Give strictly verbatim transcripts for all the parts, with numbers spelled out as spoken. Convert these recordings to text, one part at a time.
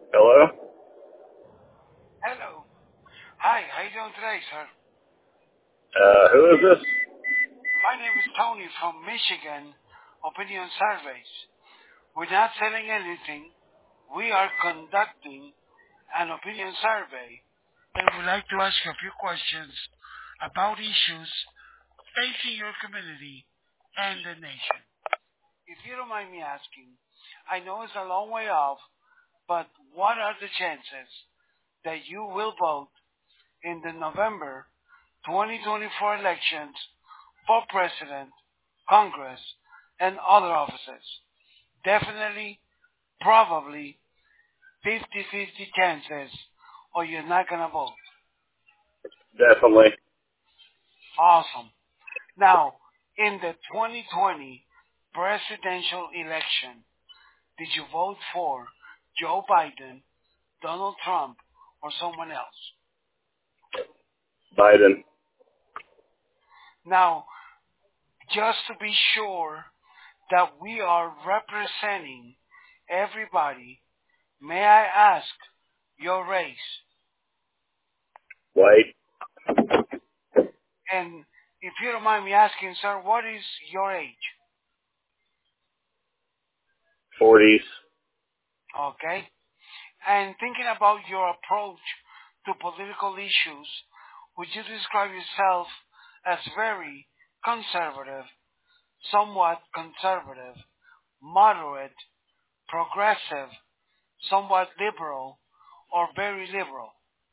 Hello? Hello. Hi, how you doing today, sir? Uh, who is this? My name is Tony from Michigan Opinion Surveys. We're not selling anything. We are conducting an opinion survey, and we'd like to ask you a few questions about issues facing your community and the nation. If you don't mind me asking, I know it's a long way off, but what are the chances that you will vote in the November twenty twenty-four elections for president, Congress, and other offices? Definitely, probably, fifty-fifty chances, or you're not going to vote. Definitely. Awesome. Now, in the twenty twenty presidential election, did you vote for Joe Biden, Donald Trump, or someone else? Biden. Now, just to be sure that we are representing everybody, may I ask your race? White. And if you don't mind me asking, sir, what is your age? forties. Okay? And thinking about your approach to political issues, would you describe yourself as very conservative, somewhat conservative, moderate, progressive, somewhat liberal, or very liberal?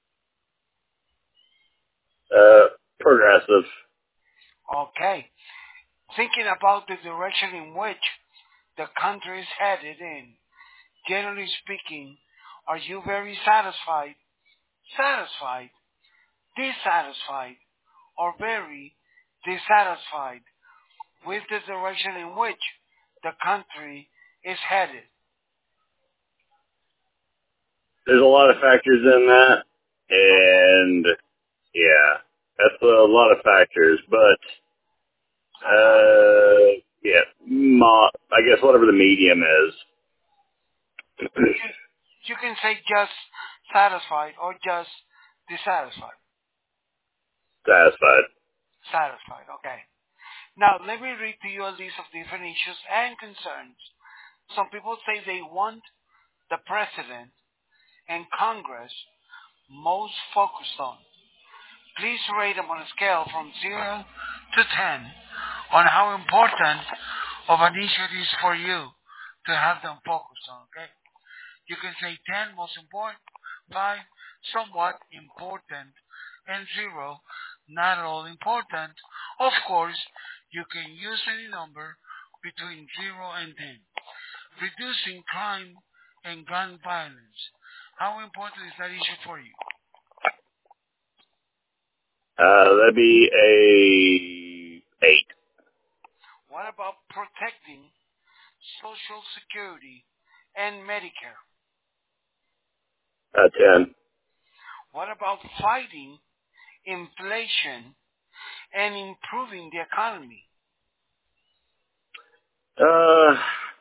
Uh, progressive. Okay. Thinking about the direction in which the country is headed in, generally speaking, are you very satisfied, satisfied, dissatisfied, or very dissatisfied with the direction in which the country is headed? There's a lot of factors in that, Okay. and yeah, that's a lot of factors, but, Uh-huh. uh, yeah, mo- I guess whatever the medium is. You, you can say just satisfied or just dissatisfied. Satisfied. Satisfied, okay. Now, let me read to you a list of different issues and concerns. Some people say they want the president and Congress most focused on. Please rate them on a scale from zero to ten on how important of an issue it is for you to have them focused on, okay? You can say ten, most important, five, somewhat important, and zero, not at all important. Of course, you can use any number between zero and ten. Reducing crime and gun violence. How important is that issue for you? Uh, that'd be a eight. What about protecting Social Security and Medicare? Uh, ten. What about fighting inflation and improving the economy? Uh,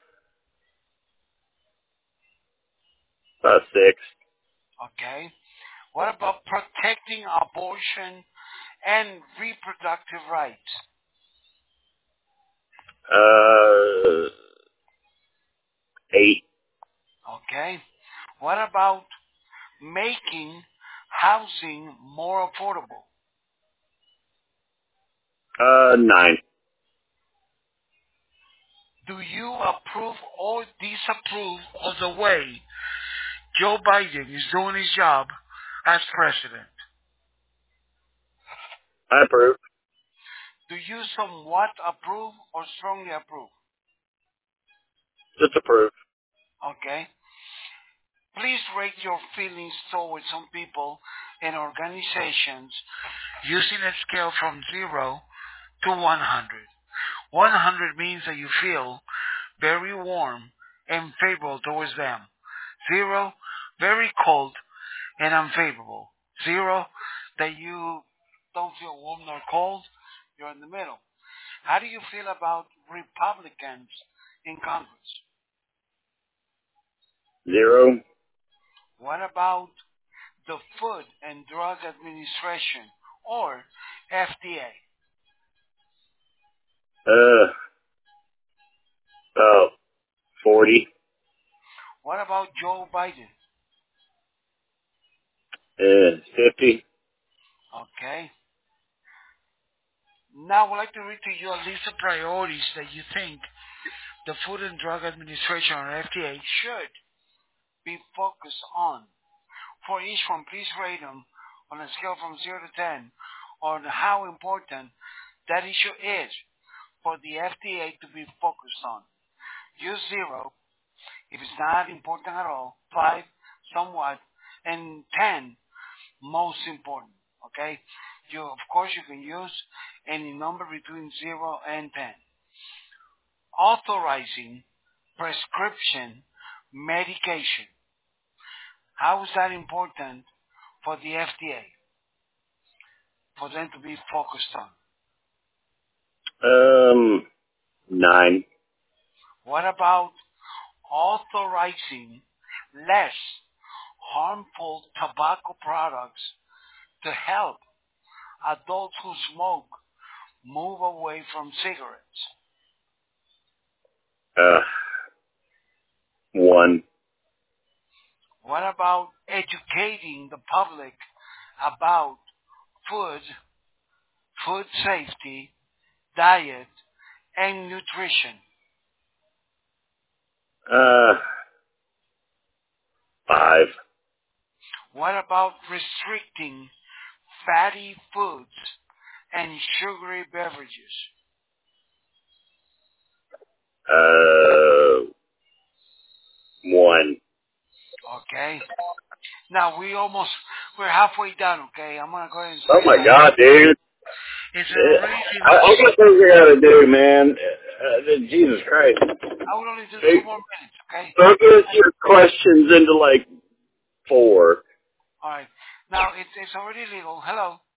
about six. Okay. What about protecting abortion and reproductive rights? Uh, eight. Okay. What about making housing more affordable? Uh, nine. Do you approve or disapprove of the way Joe Biden is doing his job as president? I approve. Do you somewhat approve or strongly approve? Just approve. Okay. Please rate your feelings towards some people and organizations using a scale from zero to one hundred. one hundred means that you feel very warm and favorable towards them. Zero, very cold and unfavorable. Zero, that you don't feel warm nor cold. You're in the middle. How do you feel about Republicans in Congress? Zero. What about the Food and Drug Administration, or F D A? Uh, about forty. What about Joe Biden? Uh, fifty. Okay. Now I would like to read to you a list of priorities that you think the Food and Drug Administration, or F D A, should be focused on. For each one, please rate them on a scale from zero to ten on how important that issue is for the F D A to be focused on. Use zero if it's not important at all, five, somewhat, and ten, most important. Okay? You, of course, you can use any number between zero and ten. Authorizing prescription medication. How is that important for the F D A, for them to be focused on? Um, nine. What about authorizing less harmful tobacco products to help adults who smoke move away from cigarettes? Uh, one. What about educating the public about food, food safety, diet, and nutrition? Uh, five. What about restricting fatty foods and sugary beverages? Uh, one. Okay. Now we almost we're halfway done. Okay, I'm gonna go ahead and Oh say my that. God, dude. It's Yeah. already I, I got things I gotta do, man. Uh, Jesus Christ. I will only do Hey, two more minutes. Okay. focus your questions into like four. All right. Now it's it's already legal. Hello.